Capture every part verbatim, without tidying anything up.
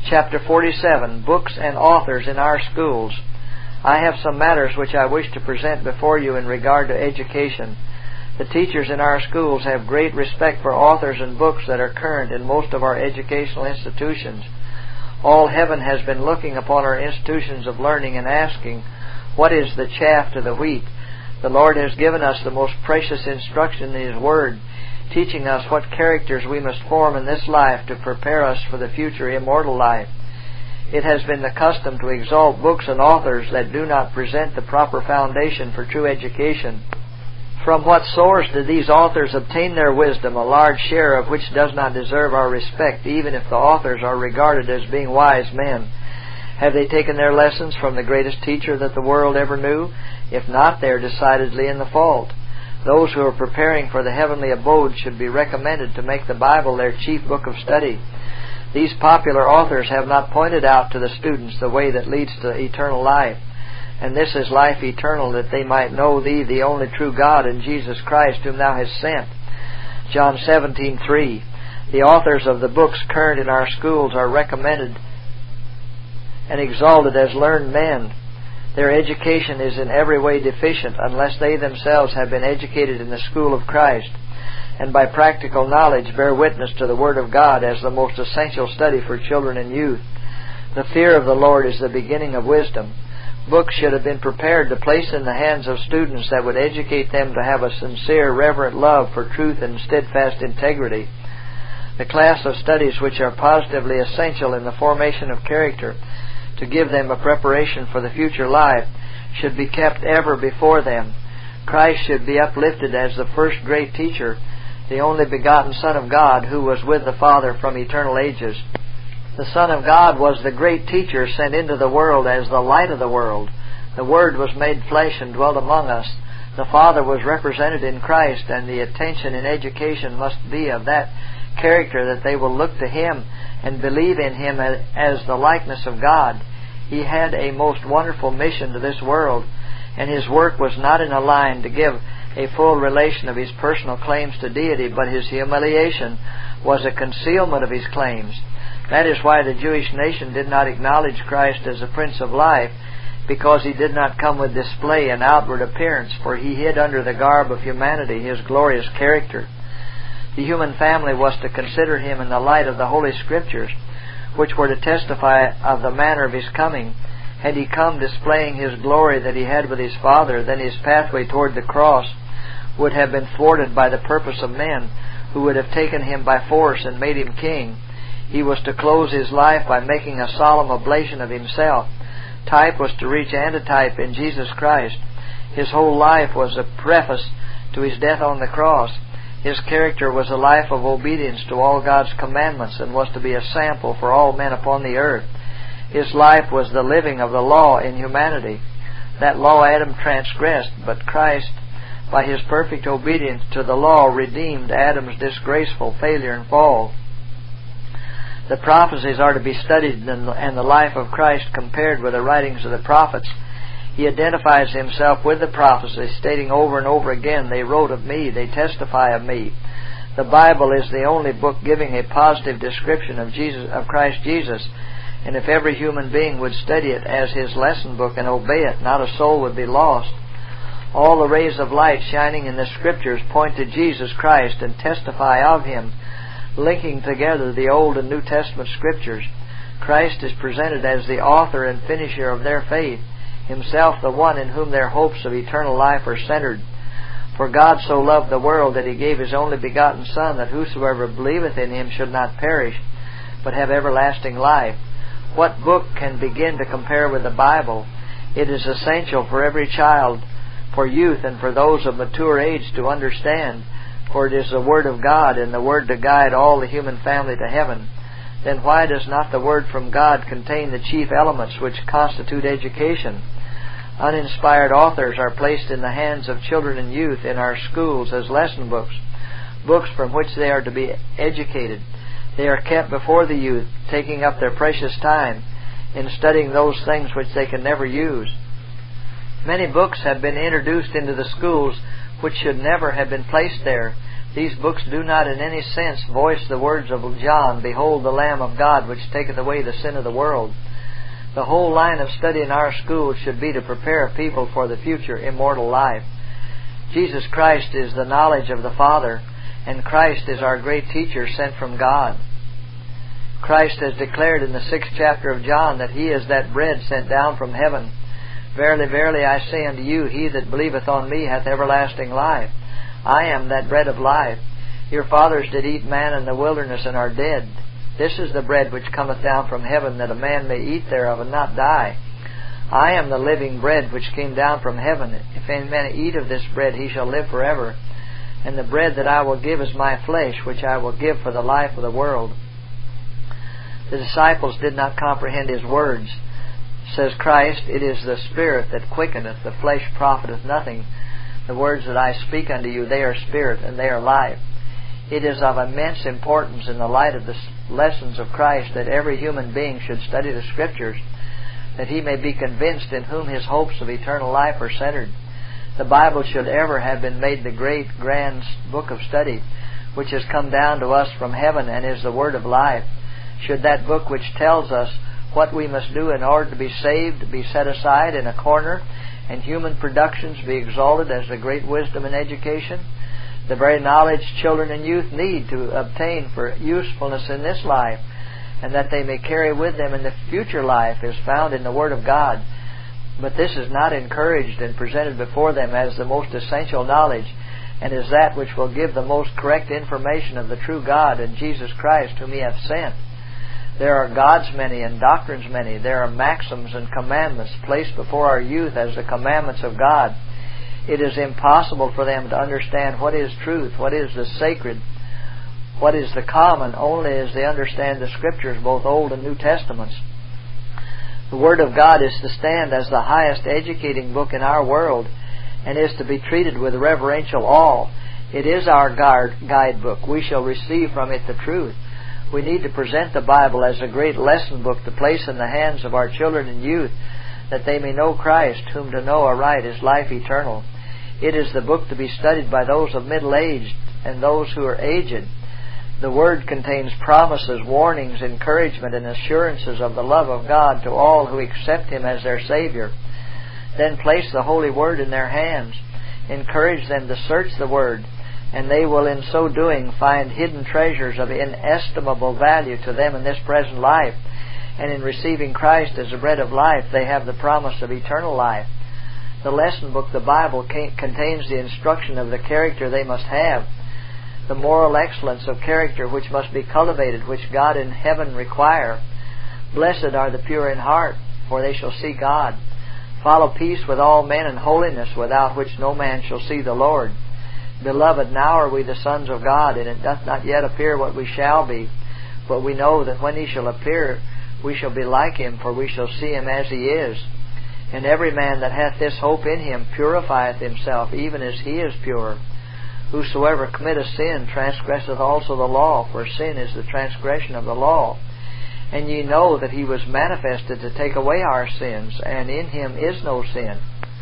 Chapter forty-seven, Books and Authors in Our Schools. I have some matters which I wish to present before you in regard to education. The teachers in our schools have great respect for authors and books that are current in most of our educational institutions. All heaven has been looking upon our institutions of learning and asking, what is the chaff to the wheat? The Lord has given us the most precious instruction in His Word, teaching us what characters we must form in this life to prepare us for the future immortal life. It has been the custom to exalt books and authors that do not present the proper foundation for true education. From what source do these authors obtain their wisdom, a large share of which does not deserve our respect, even if the authors are regarded as being wise men? Have they taken their lessons from the greatest teacher that the world ever knew? If not, they are decidedly in the fault. Those who are preparing for the heavenly abode should be recommended to make the Bible their chief book of study. These popular authors have not pointed out to the students the way that leads to eternal life. And this is life eternal, that they might know Thee, the only true God, and Jesus Christ, whom Thou hast sent. John seventeen three. The authors of the books current in our schools are recommended and exalted as learned men. Their education is in every way deficient unless they themselves have been educated in the school of Christ, and by practical knowledge bear witness to the Word of God as the most essential study for children and youth. The fear of the Lord is the beginning of wisdom. Books should have been prepared to place in the hands of students that would educate them to have a sincere, reverent love for truth and steadfast integrity. The class of studies which are positively essential in the formation of character, to give them a preparation for the future life, should be kept ever before them. Christ should be uplifted as the first great teacher, the only begotten Son of God, who was with the Father from eternal ages. The Son of God was the great teacher sent into the world as the light of the world. The Word was made flesh and dwelt among us. The Father was represented in Christ, and the attention in education must be of that character that they will look to Him and believe in Him as the likeness of God. He had a most wonderful mission to this world, and His work was not in a line to give a full relation of His personal claims to deity, but His humiliation was a concealment of His claims. That is why the Jewish nation did not acknowledge Christ as a Prince of Life, because He did not come with display and outward appearance, for He hid under the garb of humanity His glorious character. The human family was to consider Him in the light of the Holy Scriptures, which were to testify of the manner of His coming. Had He come displaying His glory that He had with His Father, then His pathway toward the cross would have been thwarted by the purpose of men, who would have taken Him by force and made Him king. He was to close His life by making a solemn oblation of Himself. Type was to reach antitype in Jesus Christ. His whole life was a preface to His death on the cross. His character was a life of obedience to all God's commandments, and was to be a sample for all men upon the earth. His life was the living of the law in humanity. That law Adam transgressed, but Christ, by His perfect obedience to the law, redeemed Adam's disgraceful failure and fall. The prophecies are to be studied, and the life of Christ compared with the writings of the prophets. He identifies Himself with the prophecies, stating over and over again, "They wrote of me, they testify of me." The Bible is the only book giving a positive description of Jesus, of Christ Jesus, and if every human being would study it as his lesson book and obey it, not a soul would be lost. All the rays of light shining in the Scriptures point to Jesus Christ and testify of Him, linking together the Old and New Testament Scriptures. Christ is presented as the author and finisher of their faith, Himself the one in whom their hopes of eternal life are centered. For God so loved the world that He gave His only begotten Son, that whosoever believeth in Him should not perish, but have everlasting life. What book can begin to compare with the Bible? It is essential for every child, for youth, and for those of mature age to understand, for it is the Word of God, and the Word to guide all the human family to heaven. Then why does not the Word from God contain the chief elements which constitute education? Uninspired authors are placed in the hands of children and youth in our schools as lesson books, books from which they are to be educated. They are kept before the youth, taking up their precious time in studying those things which they can never use. Many books have been introduced into the schools which should never have been placed there. These books do not in any sense voice the words of John, "Behold the Lamb of God, which taketh away the sin of the world." The whole line of study in our schools should be to prepare people for the future immortal life. Jesus Christ is the knowledge of the Father, and Christ is our great teacher sent from God. Christ has declared in the sixth chapter of John that He is that bread sent down from heaven. "Verily, verily, I say unto you, he that believeth on me hath everlasting life. I am that bread of life. Your fathers did eat manna in the wilderness and are dead. This is the bread which cometh down from heaven, that a man may eat thereof and not die. I am the living bread which came down from heaven. If any man eat of this bread, he shall live forever. And the bread that I will give is my flesh, which I will give for the life of the world." The disciples did not comprehend His words. Says Christ, "It is the Spirit that quickeneth, the flesh profiteth nothing. The words that I speak unto you, they are spirit and they are life." It is of immense importance in the light of the lessons of Christ that every human being should study the Scriptures, that he may be convinced in whom his hopes of eternal life are centered. The Bible should ever have been made the great, grand book of study, which has come down to us from heaven and is the Word of life. Should that book which tells us what we must do in order to be saved be set aside in a corner, and human productions be exalted as the great wisdom and education? The very knowledge children and youth need to obtain for usefulness in this life, and that they may carry with them in the future life, is found in the Word of God. But this is not encouraged and presented before them as the most essential knowledge, and is that which will give the most correct information of the true God and Jesus Christ, whom He hath sent. There are gods many and doctrines many. There are maxims and commandments placed before our youth as the commandments of God. It is impossible for them to understand what is truth, what is the sacred, what is the common, only as they understand the Scriptures, both Old and New Testaments. The Word of God is to stand as the highest educating book in our world, and is to be treated with reverential awe. It is our guidebook. We shall receive from it the truth. We need to present the Bible as a great lesson book to place in the hands of our children and youth, that they may know Christ, whom to know aright is life eternal. It is the book to be studied by those of middle age and those who are aged. The Word contains promises, warnings, encouragement, and assurances of the love of God to all who accept Him as their Savior. Then place the Holy Word in their hands. Encourage them to search the Word, and they will in so doing find hidden treasures of inestimable value to them in this present life. And in receiving Christ as the bread of life, they have the promise of eternal life. The lesson book, the Bible, contains the instruction of the character they must have, the moral excellence of character which must be cultivated, which God in heaven require. "Blessed are the pure in heart, for they shall see God. Follow peace with all men and holiness, without which no man shall see the Lord. Beloved, now are we the sons of God, and it doth not yet appear what we shall be. But we know that when He shall appear, we shall be like Him, for we shall see Him as He is. And every man that hath this hope in Him purifieth himself, even as He is pure. Whosoever committeth sin transgresseth also the law, for sin is the transgression of the law. And ye know that He was manifested to take away our sins, and in Him is no sin."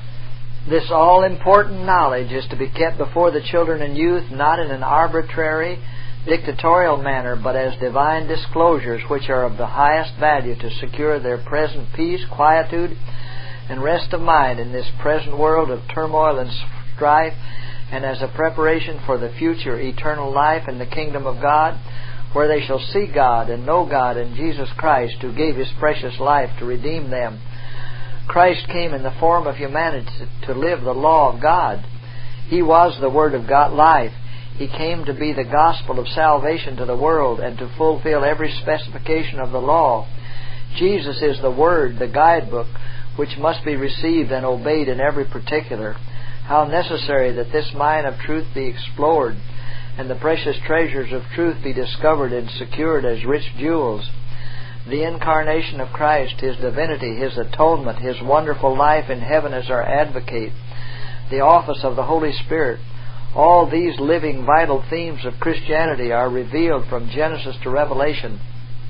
This all-important knowledge is to be kept before the children and youth, not in an arbitrary, dictatorial manner, but as divine disclosures which are of the highest value to secure their present peace, quietude, and rest of mind in this present world of turmoil and strife, and as a preparation for the future eternal life in the kingdom of God, where they shall see God and know God and Jesus Christ, who gave His precious life to redeem them. Christ came in the form of humanity to live the law of God. He was the Word of God life. He came to be the gospel of salvation to the world and to fulfill every specification of the law. Jesus is the Word, the guidebook, which must be received and obeyed in every particular. How necessary that this mine of truth be explored, and the precious treasures of truth be discovered and secured as rich jewels. The incarnation of Christ, His divinity, His atonement, His wonderful life in heaven as our advocate, the office of the Holy Spirit, all these living, vital themes of Christianity are revealed from Genesis to Revelation.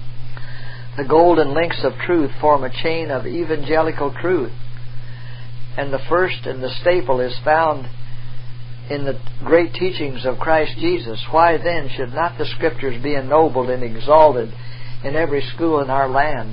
The golden links of truth form a chain of evangelical truth, and the first and the staple is found in the great teachings of Christ Jesus, why then should not the Scriptures be ennobled and exalted in every school in our land?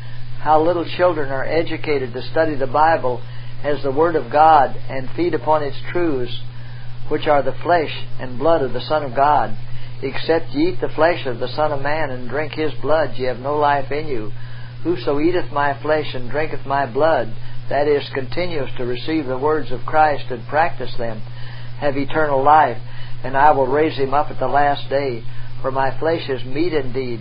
How little children are educated to study the Bible as the Word of God and feed upon its truths, which are the flesh and blood of the Son of God. Except ye eat the flesh of the Son of Man and drink His blood, ye have no life in you. Whoso eateth my flesh and drinketh my blood, that is, continues to receive the words of Christ and practice them, have eternal life, and I will raise him up at the last day. For my flesh is meat indeed,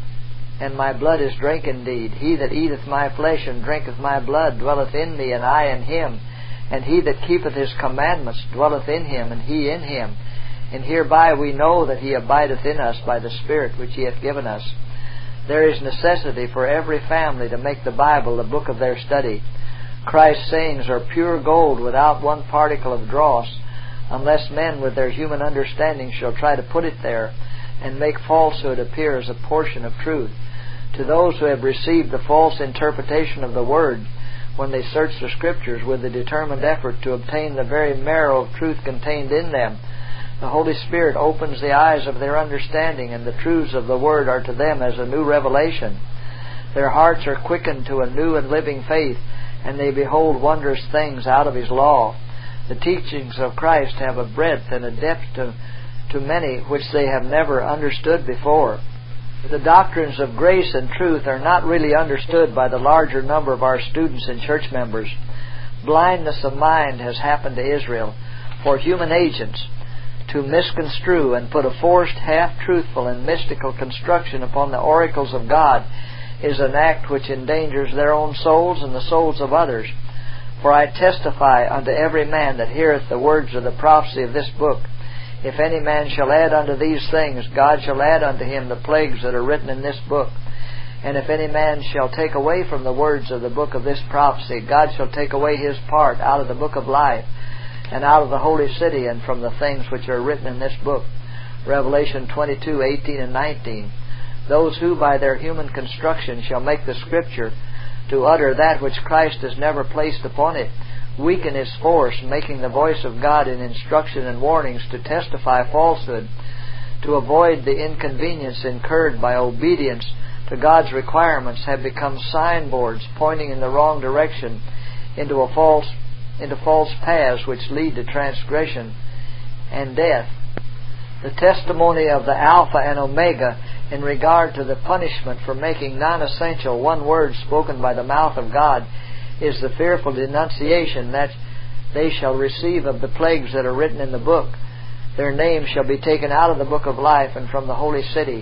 and my blood is drink indeed. He that eateth my flesh and drinketh my blood dwelleth in me, and I in him. And he that keepeth His commandments dwelleth in Him, and He in him. And hereby we know that He abideth in us by the Spirit which He hath given us. There is necessity for every family to make the Bible the book of their study. Christ's sayings are pure gold without one particle of dross, unless men with their human understanding shall try to put it there and make falsehood appear as a portion of truth. To those who have received the false interpretation of the Word, when they search the Scriptures with a determined effort to obtain the very marrow of truth contained in them, the Holy Spirit opens the eyes of their understanding, and the truths of the Word are to them as a new revelation. Their hearts are quickened to a new and living faith, and they behold wondrous things out of His law. The teachings of Christ have a breadth and a depth to, to many which they have never understood before. The doctrines of grace and truth are not really understood by the larger number of our students and church members. Blindness of mind has happened to Israel. For human agents to misconstrue and put a forced, half-truthful and mystical construction upon the oracles of God is an act which endangers their own souls and the souls of others. For I testify unto every man that heareth the words of the prophecy of this book, if any man shall add unto these things, God shall add unto him the plagues that are written in this book. And if any man shall take away from the words of the book of this prophecy, God shall take away his part out of the book of life, and out of the holy city, and from the things which are written in this book. Revelation twenty-two, eighteen and nineteen. Those who by their human construction shall make the Scripture to utter that which Christ has never placed upon it, weaken its force, making the voice of God in instruction and warnings to testify falsehood, to avoid the inconvenience incurred by obedience to God's requirements, have become signboards pointing in the wrong direction into a false into false paths which lead to transgression and death. The testimony of the Alpha and Omega in regard to the punishment for making non-essential one word spoken by the mouth of God is the fearful denunciation that they shall receive of the plagues that are written in the book. Their names shall be taken out of the book of life and from the holy city.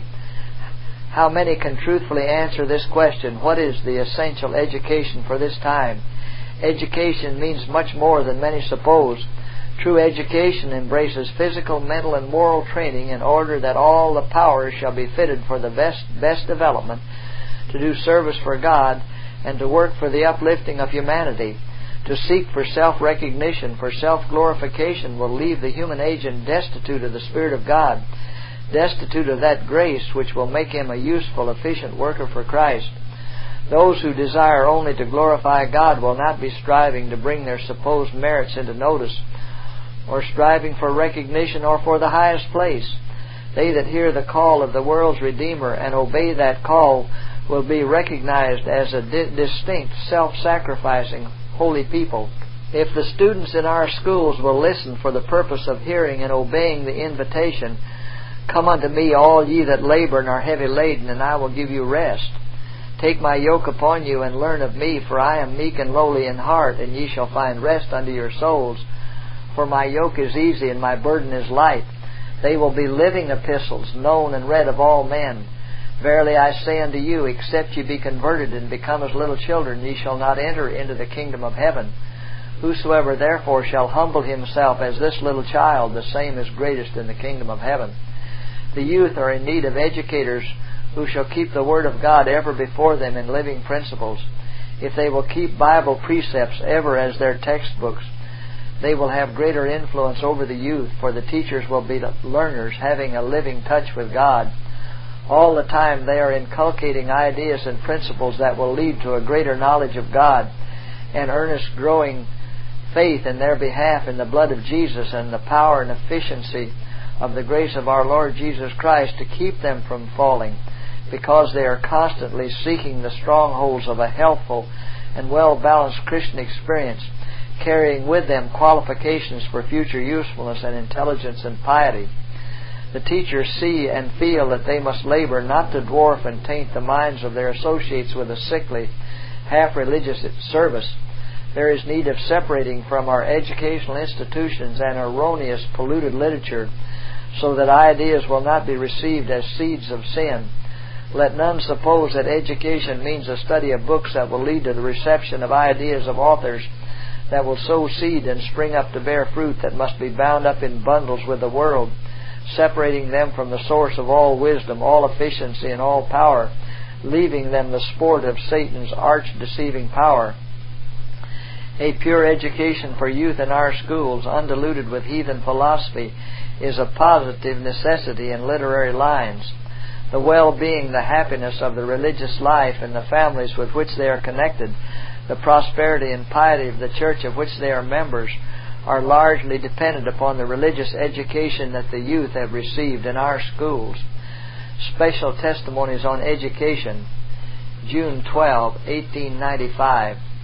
How many can truthfully answer this question? What is the essential education for this time? Education means much more than many suppose. True education embraces physical, mental, and moral training in order that all the powers shall be fitted for the best, best development, to do service for God, and to work for the uplifting of humanity. To seek for self-recognition, for self-glorification, will leave the human agent destitute of the Spirit of God, destitute of that grace which will make him a useful, efficient worker for Christ. Those who desire only to glorify God will not be striving to bring their supposed merits into notice, or striving for recognition or for the highest place. They that hear the call of the world's Redeemer and obey that call will be recognized as a di- distinct, self-sacrificing, holy people. If the students in our schools will listen for the purpose of hearing and obeying the invitation, "Come unto me, all ye that labor and are heavy laden, and I will give you rest. Take my yoke upon you and learn of me, for I am meek and lowly in heart, and ye shall find rest unto your souls. For my yoke is easy and my burden is light." They will be living epistles, known and read of all men. "Verily I say unto you, except ye be converted and become as little children, ye shall not enter into the kingdom of heaven. Whosoever therefore shall humble himself as this little child, the same is greatest in the kingdom of heaven." The youth are in need of educators who shall keep the Word of God ever before them in living principles. If they will keep Bible precepts ever as their textbooks, they will have greater influence over the youth, for the teachers will be learners having a living touch with God. All the time they are inculcating ideas and principles that will lead to a greater knowledge of God and earnest growing faith in their behalf in the blood of Jesus and the power and efficiency of the grace of our Lord Jesus Christ to keep them from falling, because they are constantly seeking the strongholds of a healthful and well-balanced Christian experience, carrying with them qualifications for future usefulness and intelligence and piety. The teachers see and feel that they must labor not to dwarf and taint the minds of their associates with a sickly, half-religious service. There is need of separating from our educational institutions an erroneous, polluted literature, so that ideas will not be received as seeds of sin. Let none suppose that education means a study of books that will lead to the reception of ideas of authors that will sow seed and spring up to bear fruit that must be bound up in bundles with the world, separating them from the source of all wisdom, all efficiency, and all power, leaving them the sport of Satan's arch-deceiving power. A pure education for youth in our schools, undiluted with heathen philosophy, is a positive necessity in literary lines. The well-being, the happiness of the religious life and the families with which they are connected, the prosperity and piety of the church of which they are members, are largely dependent upon the religious education that the youth have received in our schools. Special Testimonies on Education, June twelfth, eighteen ninety-five.